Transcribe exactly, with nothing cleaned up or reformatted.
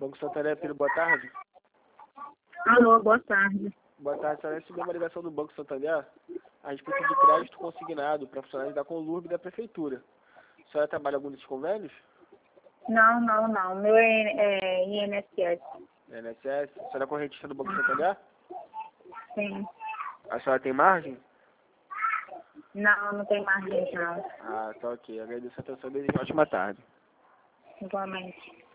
Banco Santander, filho, boa tarde. Alô, boa tarde. Boa tarde, a senhora recebeu uma ligação do Banco Santander a respeito de crédito consignado para funcionários da Conlurb e da Prefeitura. A senhora trabalha em algum desses convênios? Não, não, não. Meu é, é I N S S. I N S S? A senhora é correntista do Banco Santander? Sim. A senhora tem margem? Não, não tem margem não. Ah, tá ok. Agradeço a atenção e desejo uma ótima tarde. Igualmente.